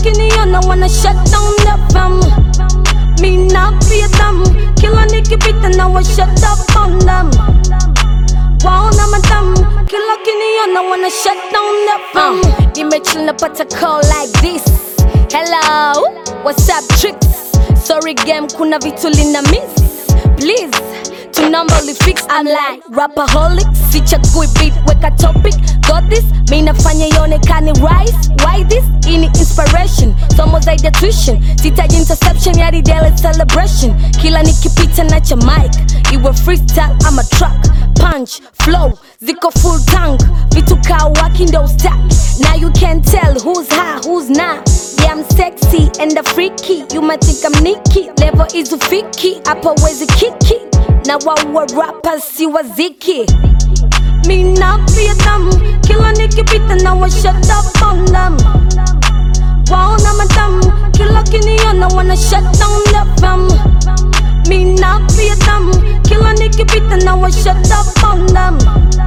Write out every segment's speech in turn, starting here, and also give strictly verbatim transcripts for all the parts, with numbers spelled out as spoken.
kiniona wanna shut down the fam. Me not fear them. Kila nikipita na wa shut up on them. Waona madam, kila kiniona wanna shut down the fam. uh, Nimechill napata call like this. Hello, what's up tricks? Sorry game, kuna vitu lina miss. Please, to number li fix. I'm like rapaholic, sichagui beat, weka topic. Got this, mi nafanya ionekane rise. Why this? Ini inspiration, somo zaidi ya tuition. Sitaji interception, yadi daily celebration. Kila nikipita na cha mic, iwe freestyle ama track. Punch, flow, ziko full tank. Vitu ka waki ndo stack. Now you can tell who's high, who's not. Yeah, I'm sexy and a freaky. You might think I'm Nicki. Level is ufiki, hapa wezi kiki. Na wawa rappers si waziki. Me not fear them. Kila nikipita na wa shut up on them. Waona madam, kila kiniona wanna shut down the fam. Me not fear them. Kila nikipita na wa shut up on them.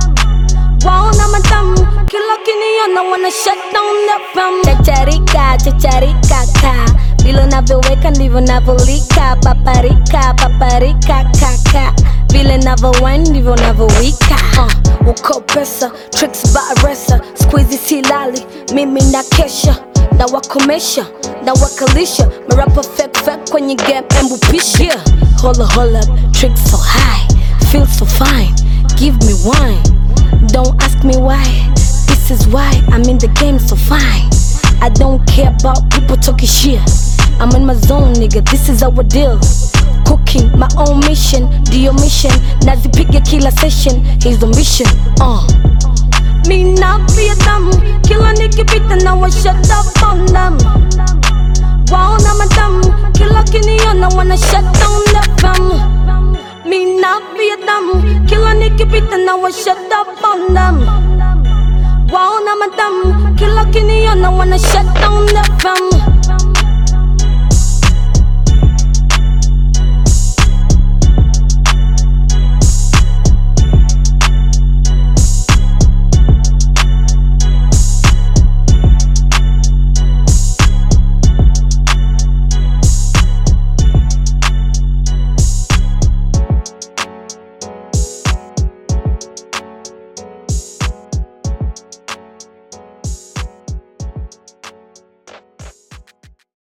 Waona madam, kila kiniona wanna shut down the fam. Chacharika, chacharika ka. Vile navyoweka ndivyo navolika. Paparika, paparika kaka. Vile navowine ndivyo navowika. uh, Uko pesa, tricks baresa. Squeezy silali, mimi na kesha. Na wakomesha, na wakalisha. Marapa fake fake kwenye game embupisha. Yeah, hold up, hold up, tricks so high. Feel so fine, give me wine. Don't ask me why, this is why I'm in the game so fine. I don't care about people talking shit. I'm in my zone, nigga, this is our deal. Cooking my own mission, do your mission. Nazipiga kila session, here's the mission. uh. Me not fear them. Kila nikipita na wa shut up on them. Waona madam, kila kiniona wanna shut down the fam. Me not fear them. Kila nikipita na wa shut up on them. Waona madam, kila kiniona wanna shut down the fam.